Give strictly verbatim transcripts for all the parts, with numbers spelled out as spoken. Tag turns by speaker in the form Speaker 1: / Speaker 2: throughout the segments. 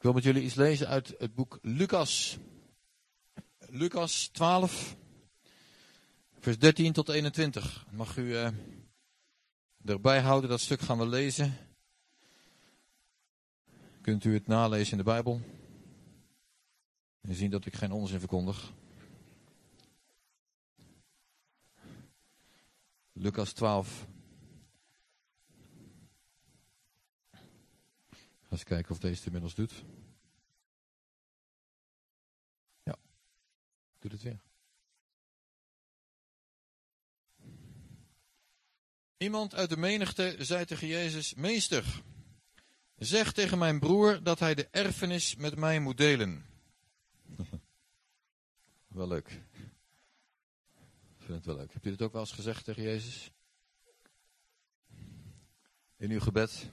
Speaker 1: wil met jullie iets lezen uit het boek Lucas. Lucas twaalf, vers dertien tot eenentwintig. Mag u uh, erbij houden, dat stuk gaan we lezen. Kunt u het nalezen in de Bijbel. En zien dat ik geen onzin verkondig. Lucas twaalf. Ga eens kijken of deze het inmiddels doet. Ja, doet het weer. Iemand uit de menigte zei tegen Jezus: Meester, zeg tegen mijn broer dat hij de erfenis met mij moet delen. Wel leuk. Ik vind het wel leuk. Hebt u dit ook wel eens gezegd tegen Jezus? In uw gebed?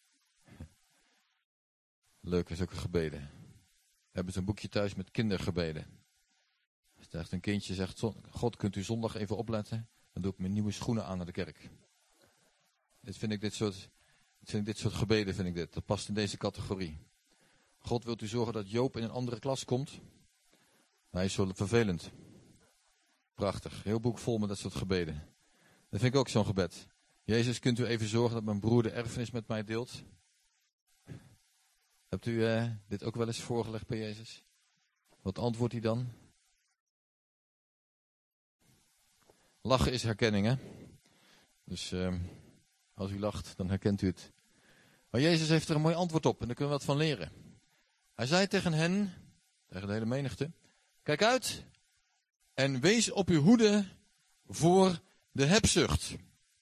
Speaker 1: Leuk, is ook een gebeden. We hebben zo'n boekje thuis met kindergebeden. Als echt een kindje zegt: God, kunt u zondag even opletten? Dan doe ik mijn nieuwe schoenen aan naar de kerk. Dit vind ik dit soort, dit vind ik dit soort gebeden, vind ik dit. Dat past in deze categorie. God, wilt u zorgen dat Joop in een andere klas komt? Hij is zo vervelend. Prachtig. Heel boek vol met dat soort gebeden. Dat vind ik ook zo'n gebed. Jezus, kunt u even zorgen dat mijn broer de erfenis met mij deelt? Hebt u uh, dit ook wel eens voorgelegd bij Jezus? Wat antwoordt hij dan? Lachen is herkenning, hè? Dus uh, als u lacht, dan herkent u het. Maar Jezus heeft er een mooi antwoord op en daar kunnen we wat van leren. Hij zei tegen hen, tegen de hele menigte: kijk uit en wees op uw hoede voor de hebzucht.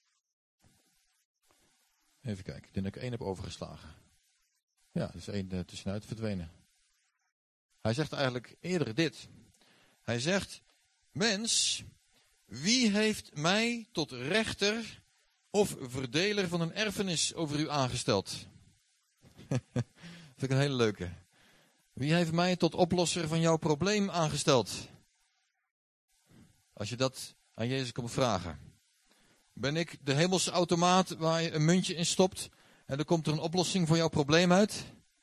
Speaker 1: Even kijken, ik denk dat ik één heb overgeslagen. Ja, er is één uh, tussenuit verdwenen. Hij zegt eigenlijk eerder dit. Hij zegt: mens, wie heeft mij tot rechter of verdeler van een erfenis over u aangesteld? Vind ik een hele leuke. Wie heeft mij tot oplosser van jouw probleem aangesteld? Als je dat aan Jezus komt vragen. Ben ik de hemelse automaat waar je een muntje in stopt en er komt er een oplossing voor jouw probleem uit?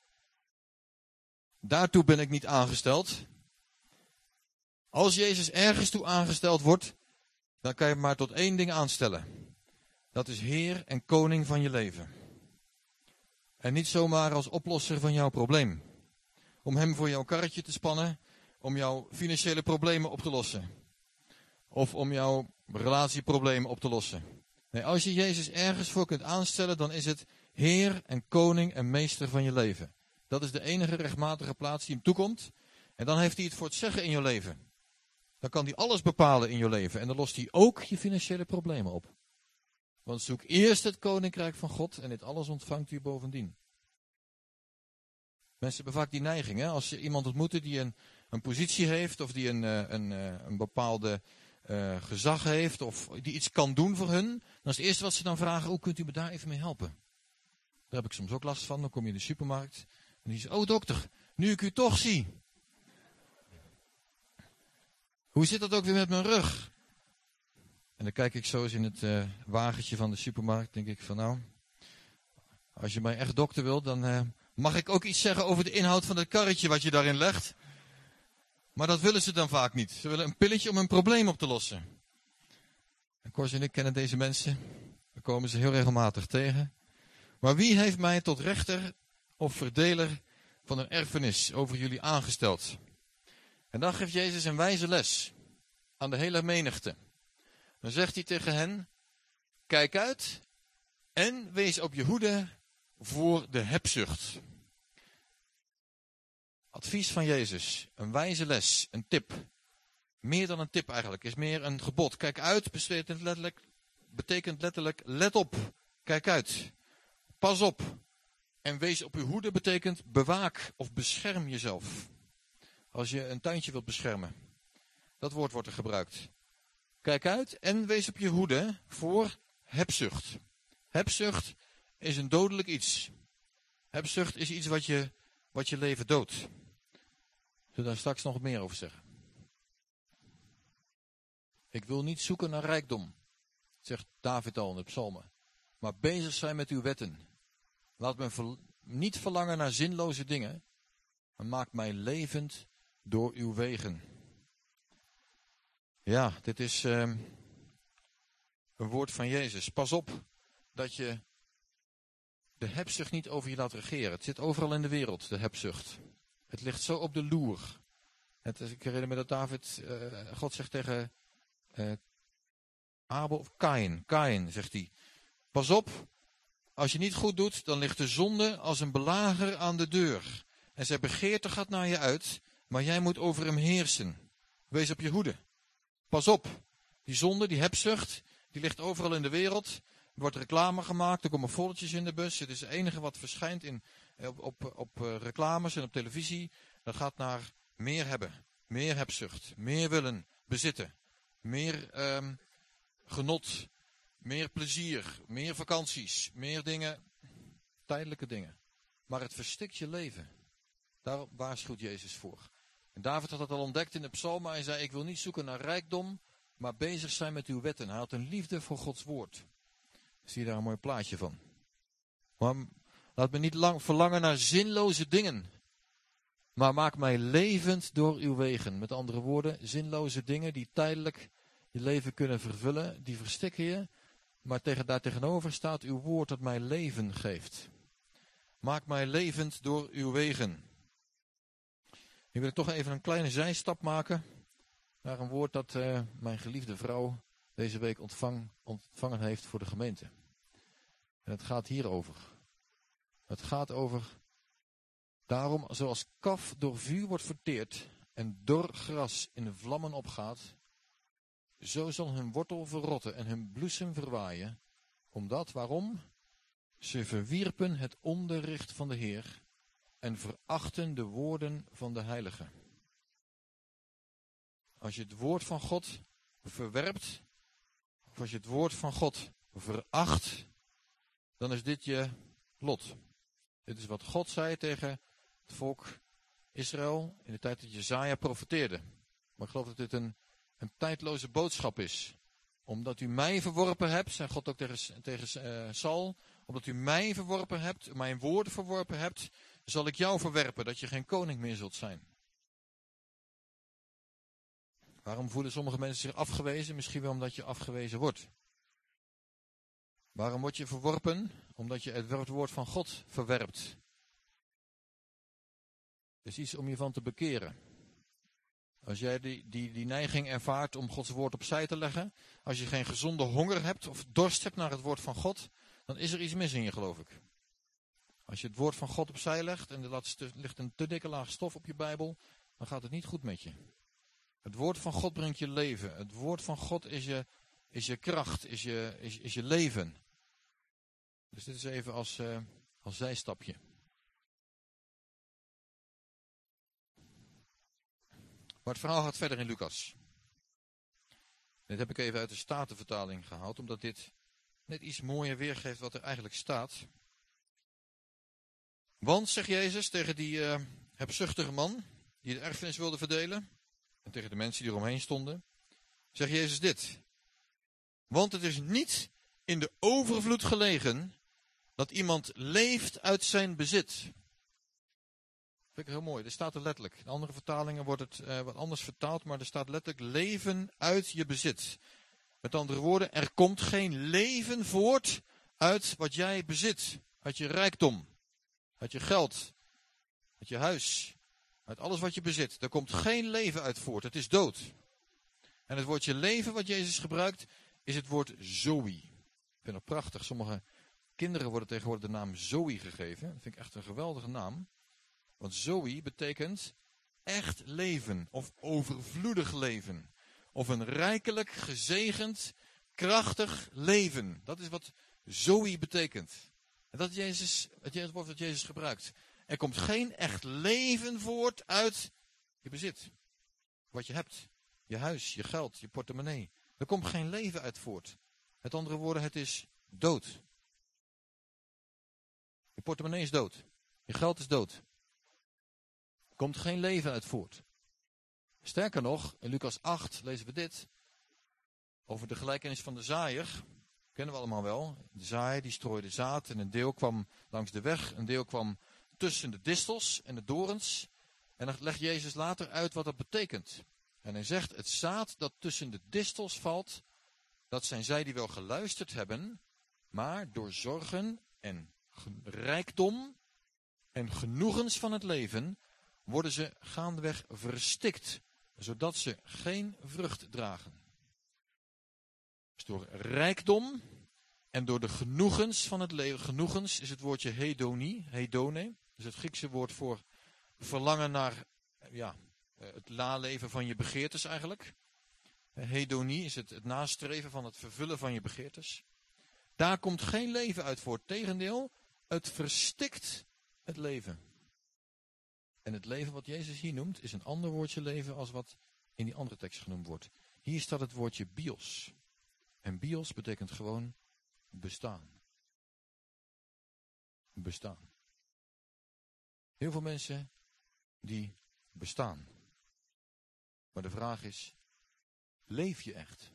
Speaker 1: Daartoe ben ik niet aangesteld. Als Jezus ergens toe aangesteld wordt, dan kan je maar tot één ding aanstellen. Dat is Heer en Koning van je leven. En niet zomaar als oplosser van jouw probleem. Om hem voor jouw karretje te spannen, om jouw financiële problemen op te lossen. Of om jouw relatieproblemen op te lossen. Nee, als je Jezus ergens voor kunt aanstellen, dan is het Heer en Koning en Meester van je leven. Dat is de enige rechtmatige plaats die hem toekomt. En dan heeft hij het voor het zeggen in je leven. Dan kan hij alles bepalen in je leven. En dan lost hij ook je financiële problemen op. Want zoek eerst het Koninkrijk van God en dit alles ontvangt u bovendien. Mensen hebben vaak die neiging, hè? Als je iemand ontmoet die een, een positie heeft of die een, een, een bepaalde uh, gezag heeft of die iets kan doen voor hun, dan is het eerste wat ze dan vragen: hoe kunt u me daar even mee helpen? Daar heb ik soms ook last van. Dan kom je in de supermarkt en die zegt: oh dokter, nu ik u toch zie. Hoe zit dat ook weer met mijn rug? En dan kijk ik zo eens in het uh, wagentje van de supermarkt, denk ik van nou, als je mij echt dokter wilt, dan uh, mag ik ook iets zeggen over de inhoud van het karretje wat je daarin legt. Maar dat willen ze dan vaak niet. Ze willen een pilletje om een probleem op te lossen. En Kors en ik kennen deze mensen. We komen ze heel regelmatig tegen. Maar wie heeft mij tot rechter of verdeler van een erfenis over jullie aangesteld? En dan geeft Jezus een wijze les aan de hele menigte. Dan zegt hij tegen hen: kijk uit en wees op je hoede voor de hebzucht. Advies van Jezus, een wijze les, een tip. Meer dan een tip eigenlijk, is meer een gebod. Kijk uit betekent letterlijk, betekent letterlijk let op, kijk uit, pas op. En wees op uw hoede betekent bewaak of bescherm jezelf. Als je een tuintje wilt beschermen. Dat woord wordt er gebruikt. Kijk uit en wees op je hoede voor hebzucht. Hebzucht is een dodelijk iets. Hebzucht is iets wat je, wat je leven doodt. Ik zal daar straks nog wat meer over zeggen. Ik wil niet zoeken naar rijkdom, zegt David al in de psalmen. Maar bezig zijn met uw wetten. Laat me ver, niet verlangen naar zinloze dingen, En maak mij levend door uw wegen. Ja, dit is uh, een woord van Jezus. Pas op dat je de hebzucht niet over je laat regeren. Het zit overal in de wereld, de hebzucht. Het ligt zo op de loer. Het is, ik herinner me dat David, uh, God zegt tegen uh, Abel of Kain. Kain, zegt hij. Pas op, als je niet goed doet, dan ligt de zonde als een belager aan de deur. En zijn begeerte gaat naar je uit, maar jij moet over hem heersen. Wees op je hoede. Pas op, die zonde, die hebzucht, die ligt overal in de wereld. Er wordt reclame gemaakt, er komen folletjes in de bus. Het is het enige wat verschijnt in, op, op, op uh, reclames en op televisie. Dat gaat naar meer hebben, meer hebzucht, meer willen, bezitten. Meer um, genot, meer plezier, meer vakanties, meer dingen, tijdelijke dingen. Maar het verstikt je leven. Daar waarschuwt Jezus voor. En David had dat al ontdekt in de psalmen. Hij zei, ik wil niet zoeken naar rijkdom, maar bezig zijn met uw wetten. Hij had een liefde voor Gods woord. Zie je daar een mooi plaatje van. Maar laat me niet lang verlangen naar zinloze dingen. Maar maak mij levend door uw wegen. Met andere woorden, zinloze dingen die tijdelijk je leven kunnen vervullen, die verstikken je. Maar tegen, daar tegenover staat uw woord dat mij leven geeft. Maak mij levend door uw wegen. Nu wil ik toch even een kleine zijstap maken naar een woord dat uh, mijn geliefde vrouw deze week ontvang, ontvangen heeft voor de gemeente. En het gaat hierover. Het gaat over, daarom zoals kaf door vuur wordt verteerd en dor gras in de vlammen opgaat, zo zal hun wortel verrotten en hun bloesem verwaaien, omdat, waarom? Ze verwierpen het onderricht van de Heer en verachten de woorden van de Heilige. Als je het woord van God verwerpt, of als je het woord van God veracht, dan is dit je lot. Dit is wat God zei tegen het volk Israël in de tijd dat Jesaja profeteerde. Maar ik geloof dat dit een, een tijdloze boodschap is. Omdat u mij verworpen hebt, zei God ook tegen, tegen uh, Saul, omdat u mij verworpen hebt, mijn woorden verworpen hebt, zal ik jou verwerpen, dat je geen koning meer zult zijn. Waarom voelen sommige mensen zich afgewezen? Misschien wel omdat je afgewezen wordt. Waarom word je verworpen? Omdat je het woord van God verwerpt. Het is iets om je van te bekeren. Als jij die, die, die neiging ervaart om Gods woord opzij te leggen, als je geen gezonde honger hebt of dorst hebt naar het woord van God, dan is er iets mis in je, geloof ik. Als je het woord van God opzij legt en er ligt een te dikke laag stof op je Bijbel, dan gaat het niet goed met je. Het woord van God brengt je leven. Het woord van God is je, is je kracht, is je, is, is je leven. Dus dit is even als, uh, als zijstapje. Maar het verhaal gaat verder in Lucas. Dit heb ik even uit de Statenvertaling gehaald, omdat dit net iets mooier weergeeft wat er eigenlijk staat. Want, zegt Jezus tegen die uh, hebzuchtige man, die de erfenis wilde verdelen, en tegen de mensen die eromheen stonden, zegt Jezus dit. Want het is niet in de overvloed gelegen dat iemand leeft uit zijn bezit. Dat vind ik heel mooi, er staat er letterlijk. In andere vertalingen wordt het uh, wat anders vertaald, maar er staat letterlijk leven uit je bezit. Met andere woorden, er komt geen leven voort uit wat jij bezit. Uit je rijkdom, uit je geld, uit je huis, uit alles wat je bezit. Er komt geen leven uit voort, het is dood. En het woordje leven wat Jezus gebruikt, is het woord zoe. Ik vind het prachtig, sommige kinderen worden tegenwoordig de naam Zoe gegeven. Dat vind ik echt een geweldige naam. Want Zoe betekent echt leven of overvloedig leven. Of een rijkelijk, gezegend, krachtig leven. Dat is wat Zoe betekent. En dat is Jezus, het woord dat Jezus gebruikt. Er komt geen echt leven voort uit je bezit. Wat je hebt. Je huis, je geld, je portemonnee. Er komt geen leven uit voort. Met andere woorden, het is dood. Je portemonnee is dood. Je geld is dood. Er komt geen leven uit voort. Sterker nog, in Lucas acht lezen we dit. Over de gelijkenis van de zaaier. Kennen we allemaal wel. De zaaier die strooide zaad en een deel kwam langs de weg. Een deel kwam tussen de distels en de dorens. En dan legt Jezus later uit wat dat betekent. En hij zegt, het zaad dat tussen de distels valt, dat zijn zij die wel geluisterd hebben, maar door zorgen en rijkdom en genoegens van het leven worden ze gaandeweg verstikt, zodat ze geen vrucht dragen. Dus door rijkdom en door de genoegens van het leven, genoegens is het woordje hedonie, hedone, dus het Griekse woord voor verlangen naar ja, het naleven van je begeertes eigenlijk. Hedonie is het, het nastreven van het vervullen van je begeertes. Daar komt geen leven uit voort. Tegendeel, het verstikt het leven. En het leven wat Jezus hier noemt, is een ander woordje leven als wat in die andere tekst genoemd wordt. Hier staat het woordje bios. En bios betekent gewoon bestaan. Bestaan. Heel veel mensen die bestaan. Maar de vraag is, leef je echt?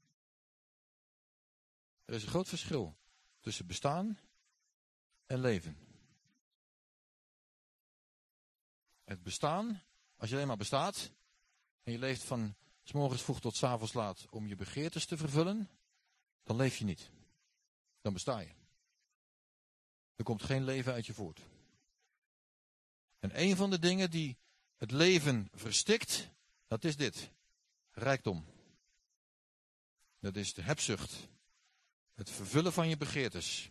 Speaker 1: Er is een groot verschil tussen bestaan en leven. Het bestaan, als je alleen maar bestaat en je leeft van 's morgens vroeg tot 's avonds laat om je begeertes te vervullen, dan leef je niet. Dan besta je. Er komt geen leven uit je voort. En een van de dingen die het leven verstikt, dat is dit. Rijkdom. Dat is de hebzucht. Het vervullen van je begeertes.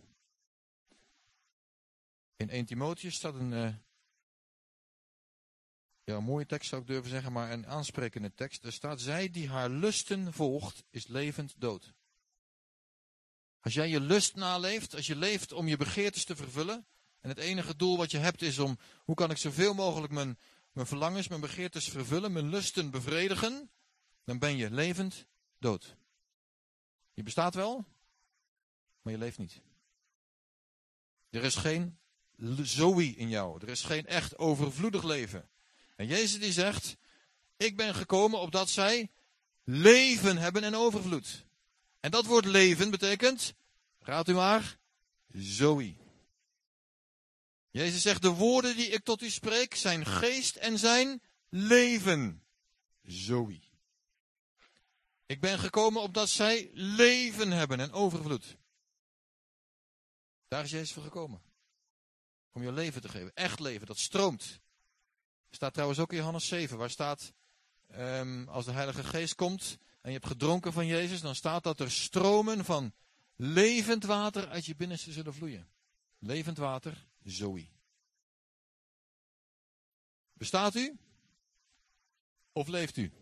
Speaker 1: In Eerste Timotheüs staat een, uh, ja, een mooie tekst zou ik durven zeggen, maar een aansprekende tekst. Er staat, zij die haar lusten volgt, is levend dood. Als jij je lust naleeft, als je leeft om je begeertes te vervullen, en het enige doel wat je hebt is om, hoe kan ik zoveel mogelijk mijn, mijn verlangens, mijn begeertes vervullen, mijn lusten bevredigen, dan ben je levend dood. Je bestaat wel, maar je leeft niet. Er is geen zoe in jou, er is geen echt overvloedig leven. En Jezus die zegt, ik ben gekomen opdat zij leven hebben en overvloed. En dat woord leven betekent, raad u maar, zoe. Jezus zegt, de woorden die ik tot u spreek zijn geest en zijn leven. Zoe. Ik ben gekomen opdat zij leven hebben en overvloed. Daar is Jezus voor gekomen. Om je leven te geven. Echt leven, dat stroomt. Staat trouwens ook in Johannes zeven, waar staat, um, als de Heilige Geest komt en je hebt gedronken van Jezus, dan staat dat er stromen van levend water uit je binnenste zullen vloeien. Levend water, zoe. Bestaat u? Of leeft u?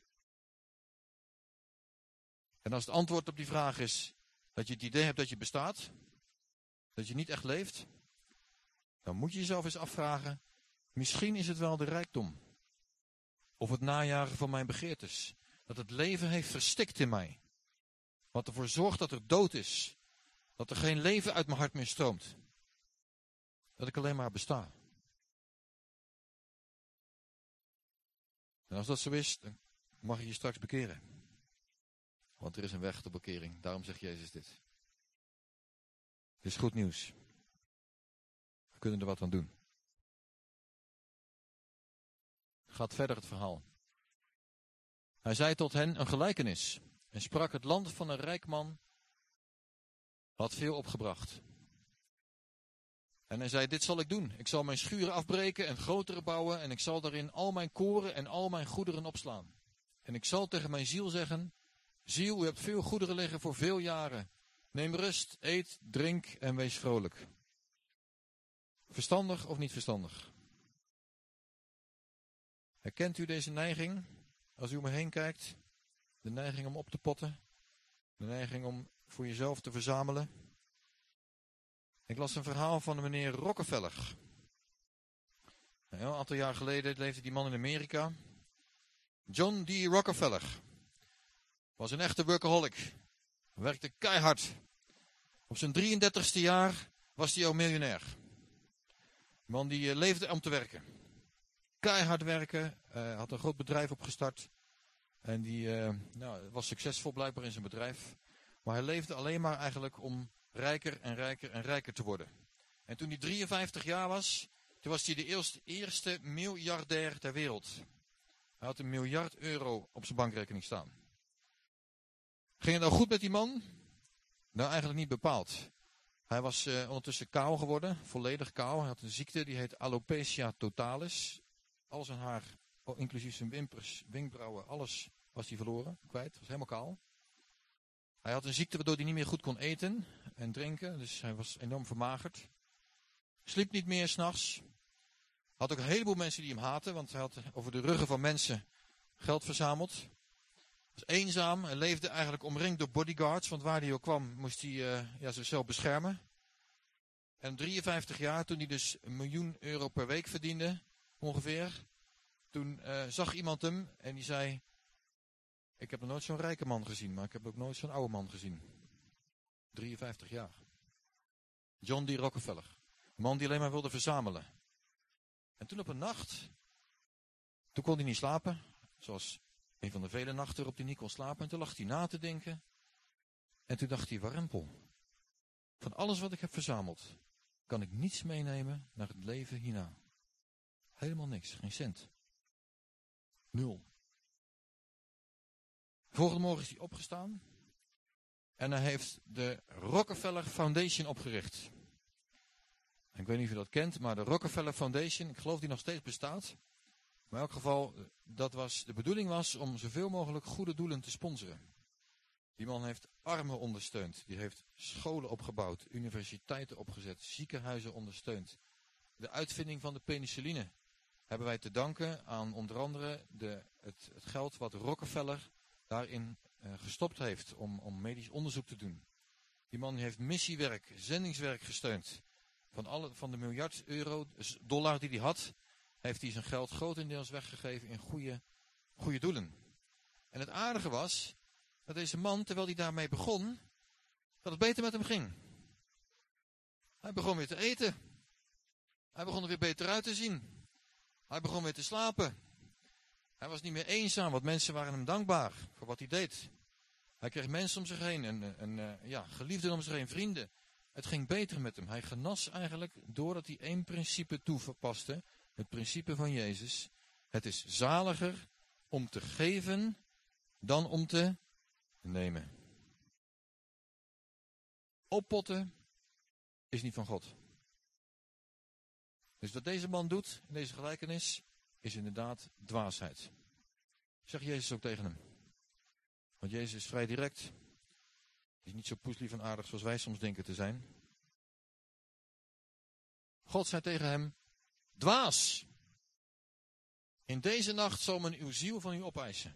Speaker 1: En als het antwoord op die vraag is dat je het idee hebt dat je bestaat, dat je niet echt leeft, dan moet je jezelf eens afvragen, misschien is het wel de rijkdom. Of het najagen van mijn begeertes. Dat het leven heeft verstikt in mij. Wat ervoor zorgt dat er dood is. Dat er geen leven uit mijn hart meer stroomt. Dat ik alleen maar besta. En als dat zo is, dan mag je je straks bekeren. Want er is een weg tot bekering. Daarom zegt Jezus dit. Het is goed nieuws. We kunnen er wat aan doen. Gaat verder het verhaal. Hij zei tot hen een gelijkenis. En sprak, het land van een rijk man had veel opgebracht. En hij zei, dit zal ik doen. Ik zal mijn schuren afbreken en grotere bouwen. En ik zal daarin al mijn koren en al mijn goederen opslaan. En ik zal tegen mijn ziel zeggen, ziel, u hebt veel goederen liggen voor veel jaren. Neem rust, eet, drink en wees vrolijk. Verstandig of niet verstandig? Herkent u deze neiging, als u om me heen kijkt? De neiging om op te potten? De neiging om voor jezelf te verzamelen? Ik las een verhaal van de meneer Rockefeller. Een aantal jaar geleden leefde die man in Amerika. John D. Rockefeller. Was een echte workaholic. Werkte keihard. Op zijn drieëndertigste jaar was hij al miljonair. De man die uh, leefde om te werken. Keihard werken. Uh, had een groot bedrijf opgestart. En die uh, nou, was succesvol blijkbaar in zijn bedrijf. Maar hij leefde alleen maar eigenlijk om rijker en rijker en rijker te worden. En toen hij drieënvijftig jaar was, Toen was hij de eerste, eerste miljardair ter wereld. Hij had een miljard euro op zijn bankrekening staan. Ging het nou goed met die man? Nou, eigenlijk niet bepaald. Hij was uh, ondertussen kaal geworden, volledig kaal. Hij had een ziekte, die heet alopecia totalis. Al zijn haar, inclusief zijn wimpers, wenkbrauwen, alles was hij verloren, kwijt. Was helemaal kaal. Hij had een ziekte waardoor hij niet meer goed kon eten en drinken. Dus hij was enorm vermagerd. Sliep niet meer 's nachts. Had ook een heleboel mensen die hem haatten, want hij had over de ruggen van mensen geld verzameld. Was eenzaam, hij leefde eigenlijk omringd door bodyguards, want waar hij ook kwam moest hij uh, ja, zichzelf beschermen. En om drieënvijftig jaar, toen hij dus een miljoen euro per week verdiende, ongeveer, toen uh, zag iemand hem en die zei, ik heb nog nooit zo'n rijke man gezien, maar ik heb ook nooit zo'n oude man gezien. drieënvijftig jaar. John D. Rockefeller. Een man die alleen maar wilde verzamelen. En toen op een nacht, toen kon hij niet slapen, zoals een van de vele nachten waarop hij niet kon slapen. En toen lag hij na te denken. En toen dacht hij, warempel. Van alles wat ik heb verzameld, kan ik niets meenemen naar het leven hierna. Helemaal niks, geen cent. Nul. Volgende morgen is hij opgestaan. En hij heeft de Rockefeller Foundation opgericht. En ik weet niet of je dat kent, maar de Rockefeller Foundation, ik geloof die nog steeds bestaat. Maar in elk geval, dat was, de bedoeling was om zoveel mogelijk goede doelen te sponsoren. Die man heeft armen ondersteund, die heeft scholen opgebouwd, universiteiten opgezet, ziekenhuizen ondersteund. De uitvinding van de penicilline hebben wij te danken aan onder andere de, het, het geld wat Rockefeller daarin uh, gestopt heeft om, om medisch onderzoek te doen. Die man heeft missiewerk, zendingswerk gesteund. Van, alle, van de miljard euro, dollar die hij had, heeft hij zijn geld grotendeels weggegeven in goede, goede doelen. En het aardige was, dat deze man, terwijl hij daarmee begon, dat het beter met hem ging. Hij begon weer te eten. Hij begon er weer beter uit te zien. Hij begon weer te slapen. Hij was niet meer eenzaam, want mensen waren hem dankbaar voor wat hij deed. Hij kreeg mensen om zich heen en, en uh, ja, geliefden om zich heen, vrienden. Het ging beter met hem. Hij genas eigenlijk doordat hij één principe toepaste. Het principe van Jezus. Het is zaliger om te geven dan om te nemen. Oppotten is niet van God. Dus wat deze man doet in deze gelijkenis is inderdaad dwaasheid. Zegt Jezus ook tegen hem. Want Jezus is vrij direct. Hij is niet zo poeslief en aardig zoals wij soms denken te zijn. God zei tegen hem, dwaas, in deze nacht zal men uw ziel van u opeisen.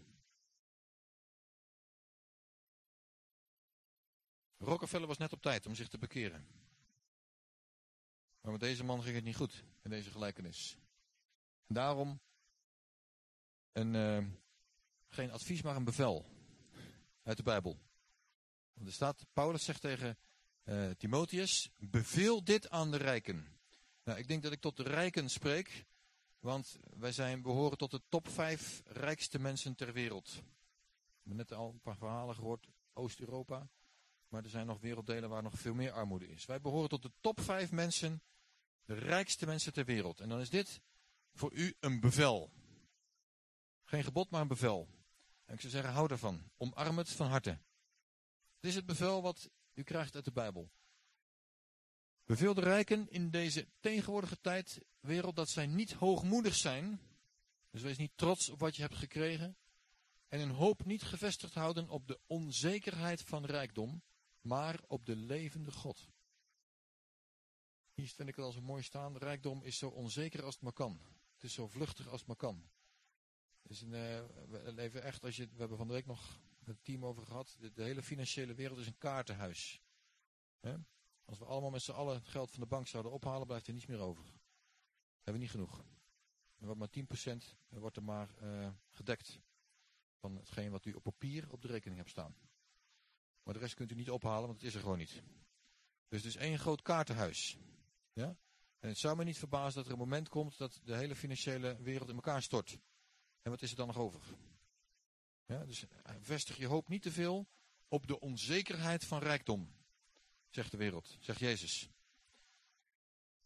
Speaker 1: Rockefeller was net op tijd om zich te bekeren. Maar met deze man ging het niet goed in deze gelijkenis. En daarom een, uh, geen advies, maar een bevel uit de Bijbel. Want er staat, Paulus zegt tegen uh, Timotheus, beveel dit aan de rijken. Nou, ik denk dat ik tot de rijken spreek, want wij zijn, behoren tot de top vijf rijkste mensen ter wereld. We hebben net al een paar verhalen gehoord, Oost-Europa, maar er zijn nog werelddelen waar nog veel meer armoede is. Wij behoren tot de top vijf mensen, de rijkste mensen ter wereld. En dan is dit voor u een bevel. Geen gebod, maar een bevel. En ik zou zeggen, hou daarvan. Omarm het van harte. Dit is het bevel wat u krijgt uit de Bijbel. Beveel de rijken in deze tegenwoordige tijd, wereld, dat zij niet hoogmoedig zijn. Dus wees niet trots op wat je hebt gekregen. En hun hoop niet gevestigd houden op de onzekerheid van rijkdom, maar op de levende God. Hier vind ik het al zo mooi staan. Rijkdom is zo onzeker als het maar kan. Het is zo vluchtig als het maar kan. Dus een, uh, we leven echt, als je, we hebben van de week nog het team over gehad. De, de hele financiële wereld is een kaartenhuis. He? Als we allemaal met z'n allen het geld van de bank zouden ophalen, blijft er niets meer over. Dat hebben we niet genoeg. Er wordt maar tien procent wordt er maar uh, gedekt van hetgeen wat u op papier op de rekening hebt staan. Maar de rest kunt u niet ophalen, want het is er gewoon niet. Dus het is één groot kaartenhuis. Ja? En het zou me niet verbazen dat er een moment komt dat de hele financiële wereld in elkaar stort. En wat is er dan nog over? Ja, dus vestig je hoop niet te veel op de onzekerheid van rijkdom, zegt de wereld, zegt Jezus.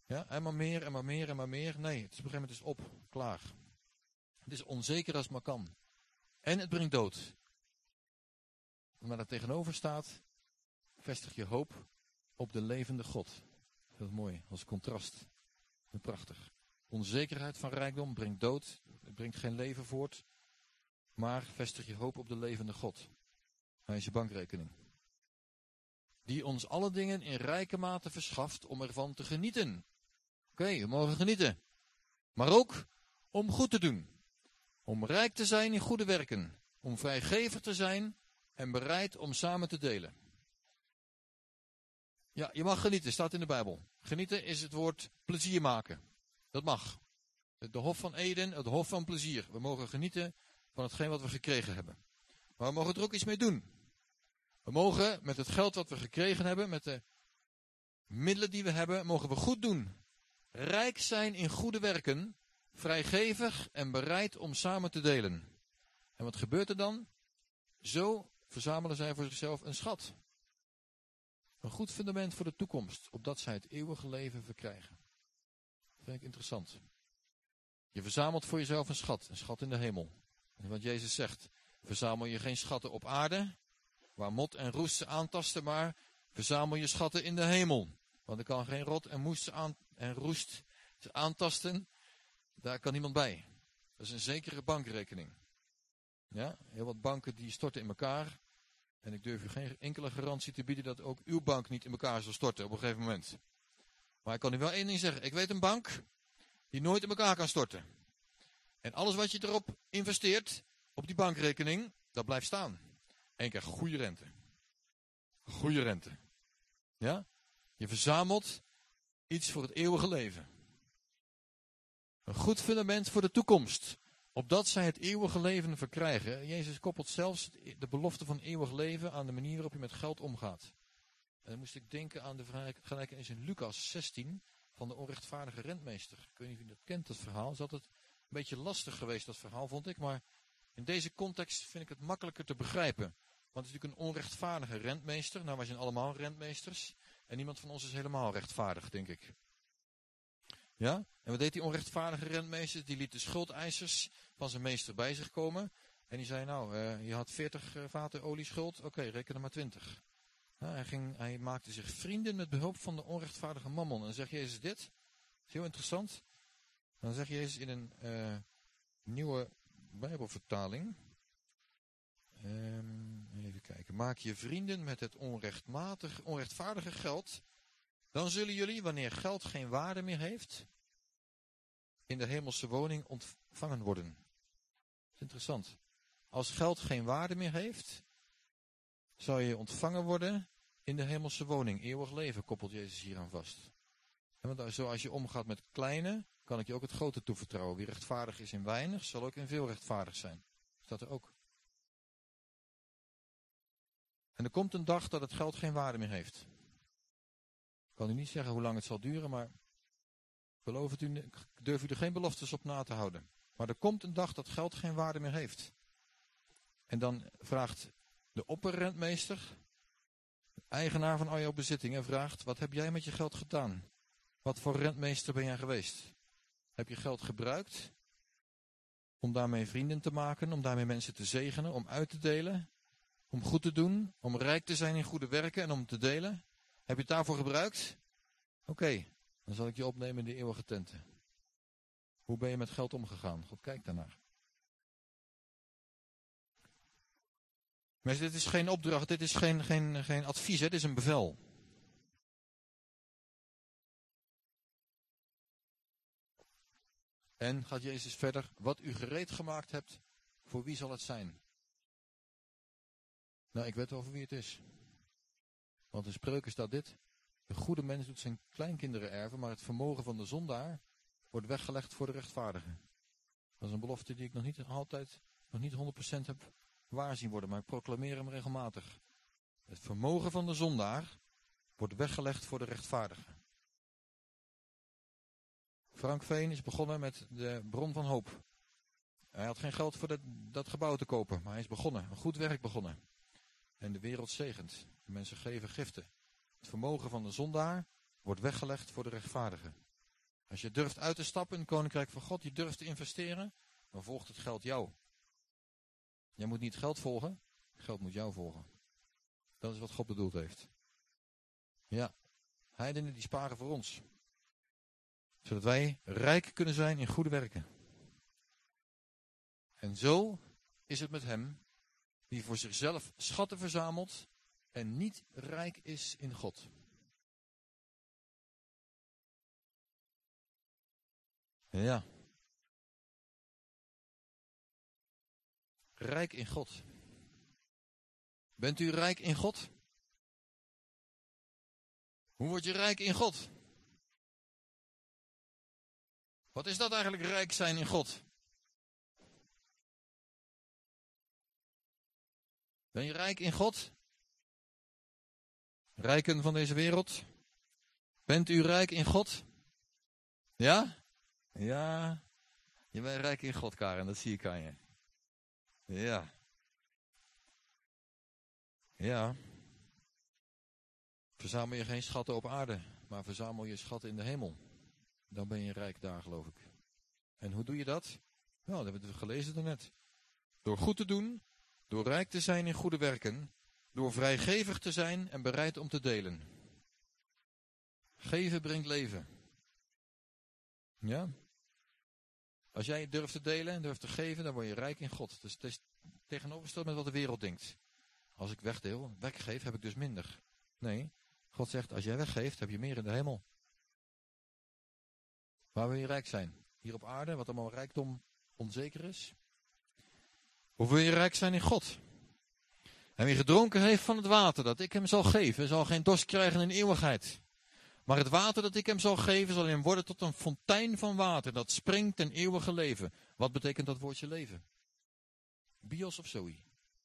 Speaker 1: Ja, en maar meer, en maar meer, en maar meer. Nee, het is op een gegeven moment is op. Klaar. Het is onzeker als het maar kan. En het brengt dood. Maar daar tegenover staat, vestig je hoop op de levende God. Dat is mooi, als contrast. En prachtig. Onzekerheid van rijkdom brengt dood, het brengt geen leven voort. Maar vestig je hoop op de levende God. Hij is je bankrekening. Die ons alle dingen in rijke mate verschaft om ervan te genieten. Oké, okay, we mogen genieten. Maar ook om goed te doen. Om rijk te zijn in goede werken. Om vrijgevig te zijn en bereid om samen te delen. Ja, je mag genieten, staat in de Bijbel. Genieten is het woord plezier maken. Dat mag. De Hof van Eden, het Hof van plezier. We mogen genieten van hetgeen wat we gekregen hebben. Maar we mogen er ook iets mee doen. We mogen met het geld wat we gekregen hebben, met de middelen die we hebben, mogen we goed doen. Rijk zijn in goede werken, vrijgevig en bereid om samen te delen. En wat gebeurt er dan? Zo verzamelen zij voor zichzelf een schat. Een goed fundament voor de toekomst, opdat zij het eeuwige leven verkrijgen. Dat vind ik interessant. Je verzamelt voor jezelf een schat, een schat in de hemel. En wat Jezus zegt, verzamel je geen schatten op aarde, waar mot en roest ze aantasten, maar verzamel je schatten in de hemel. Want er kan geen rot en, moest aan, en roest ze aantasten, daar kan niemand bij. Dat is een zekere bankrekening. Ja, heel wat banken die storten in elkaar. En ik durf u geen enkele garantie te bieden dat ook uw bank niet in elkaar zal storten op een gegeven moment. Maar ik kan u wel één ding zeggen. Ik weet een bank die nooit in elkaar kan storten. En alles wat je erop investeert, op die bankrekening, dat blijft staan. En je krijgt goede rente. Goede rente. Ja? Je verzamelt iets voor het eeuwige leven. Een goed fundament voor de toekomst. Opdat zij het eeuwige leven verkrijgen. Jezus koppelt zelfs de belofte van eeuwig leven aan de manier waarop je met geld omgaat. En dan moest ik denken aan de gelijkenis in Lucas zestien van de onrechtvaardige rentmeester. Ik weet niet of u dat kent, dat verhaal. Het is altijd een beetje lastig geweest, dat verhaal, vond ik. Maar in deze context vind ik het makkelijker te begrijpen. Want het is natuurlijk een onrechtvaardige rentmeester. Nou, wij zijn allemaal rentmeesters. En niemand van ons is helemaal rechtvaardig, denk ik. Ja? En wat deed die onrechtvaardige rentmeester? Die liet de schuldeisers van zijn meester bij zich komen. En die zei, nou, uh, je had veertig uh, vaten olieschuld. Oké, okay, reken er maar twintig. Ja, hij, ging, hij maakte zich vrienden met behulp van de onrechtvaardige mammon. En dan zegt Jezus dit. Dat is heel interessant. Dan zegt Jezus in een uh, nieuwe Bijbelvertaling. Um, even kijken. Maak je vrienden met het onrechtmatig, onrechtvaardige geld. Dan zullen jullie, wanneer geld geen waarde meer heeft, in de hemelse woning ontvangen worden. Dat is interessant. Als geld geen waarde meer heeft, zal je ontvangen worden in de hemelse woning. Eeuwig leven koppelt Jezus hier aan vast. En want zoals je omgaat met kleine, kan ik je ook het grote toevertrouwen. Wie rechtvaardig is in weinig, zal ook in veel rechtvaardig zijn. Staat er ook. En er komt een dag dat het geld geen waarde meer heeft. Ik kan u niet zeggen hoe lang het zal duren, maar beloof het u, ik durf u er geen beloftes op na te houden. Maar er komt een dag dat geld geen waarde meer heeft. En dan vraagt de opperrentmeester, de eigenaar van al jouw bezittingen, vraagt, wat heb jij met je geld gedaan? Wat voor rentmeester ben jij geweest? Heb je geld gebruikt om daarmee vrienden te maken, om daarmee mensen te zegenen, om uit te delen, om goed te doen, om rijk te zijn in goede werken en om te delen? Heb je het daarvoor gebruikt? Oké, okay, dan zal ik je opnemen in de eeuwige tenten. Hoe ben je met geld omgegaan? God kijkt daarnaar. Mensen, dit is geen opdracht, dit is geen, geen, geen advies, hè? Dit is een bevel. En gaat Jezus verder, wat u gereed gemaakt hebt, voor wie zal het zijn? Nou, ik weet wel voor wie het is. Want in Spreuken staat dit. De goede mens doet zijn kleinkinderen erven, maar het vermogen van de zondaar wordt weggelegd voor de rechtvaardige. Dat is een belofte die ik nog niet altijd, nog niet honderd procent heb waar zien worden, maar ik proclameer hem regelmatig. Het vermogen van de zondaar wordt weggelegd voor de rechtvaardige. Frank Veen is begonnen met de bron van hoop. Hij had geen geld voor dat, dat gebouw te kopen, maar hij is begonnen, een goed werk begonnen. En de wereld zegent. De mensen geven giften. Het vermogen van de zondaar wordt weggelegd voor de rechtvaardige. Als je durft uit te stappen in het koninkrijk van God, je durft te investeren, dan volgt het geld jou. Jij moet niet geld volgen, geld moet jou volgen. Dat is wat God bedoeld heeft. Ja, heidenen die sparen voor ons. Zodat wij rijk kunnen zijn in goede werken. En zo is het met hem die voor zichzelf schatten verzamelt en niet rijk is in God. Ja. Rijk in God. Bent u rijk in God? Hoe word je rijk in God? Wat is dat eigenlijk, rijk zijn in God? Ben je rijk in God? Rijken van deze wereld? Bent u rijk in God? Ja? Ja. Je bent rijk in God, Karen, dat zie ik aan je. Ja. Ja. Verzamel je geen schatten op aarde, maar verzamel je schatten in de hemel. Dan ben je rijk daar, geloof ik. En hoe doe je dat? Nou, dat hebben we gelezen daarnet. Door goed te doen, door rijk te zijn in goede werken, door vrijgevig te zijn en bereid om te delen. Geven brengt leven. Ja? Als jij durft te delen en durft te geven, dan word je rijk in God. Dus het is tegenovergesteld met wat de wereld denkt. Als ik wegdeel, weggeef, heb ik dus minder. Nee, God zegt, als jij weggeeft, heb je meer in de hemel. Waar wil je rijk zijn? Hier op aarde, wat allemaal rijkdom onzeker is? Of wil je rijk zijn in God? En wie gedronken heeft van het water dat ik hem zal geven, zal geen dorst krijgen in eeuwigheid. Maar het water dat ik hem zal geven, zal hem worden tot een fontein van water, dat springt ten eeuwige leven. Wat betekent dat woordje leven? Bios of zoe?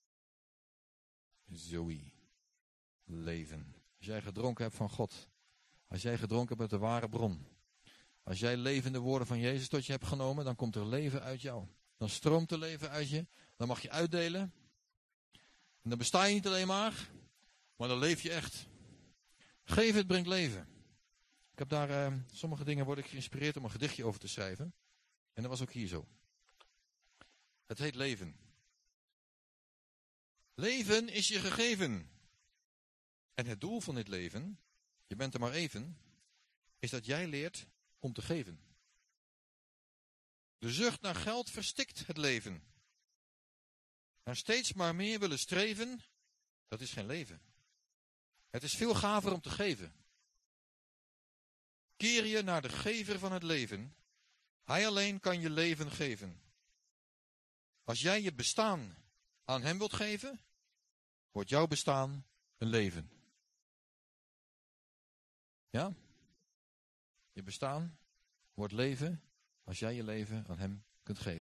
Speaker 1: Zoe. Leven. Als jij gedronken hebt van God. Als jij gedronken hebt uit de ware bron. Als jij levende woorden van Jezus tot je hebt genomen, dan komt er leven uit jou. Dan stroomt er leven uit je. Dan mag je uitdelen. En dan besta je niet alleen maar, maar dan leef je echt. Geven, het brengt leven. Ik heb daar, uh, sommige dingen word ik geïnspireerd om een gedichtje over te schrijven. En dat was ook hier zo. Het heet leven. Leven is je gegeven. En het doel van dit leven, je bent er maar even, is dat jij leert om te geven. De zucht naar geld verstikt het leven. Naar steeds maar meer willen streven, dat is geen leven. Het is veel gaver om te geven. Keer je naar de gever van het leven. Hij alleen kan je leven geven. Als jij je bestaan aan hem wilt geven, wordt jouw bestaan een leven. Ja? Je bestaan wordt leven als jij je leven aan hem kunt geven.